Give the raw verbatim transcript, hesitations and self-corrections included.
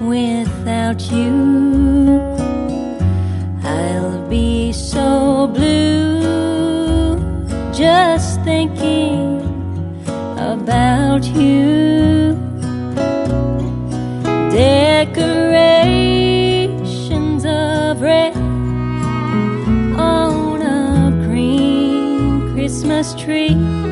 without you. I'll be so blue just thinking about you. Decorations of red on a green Christmas tree.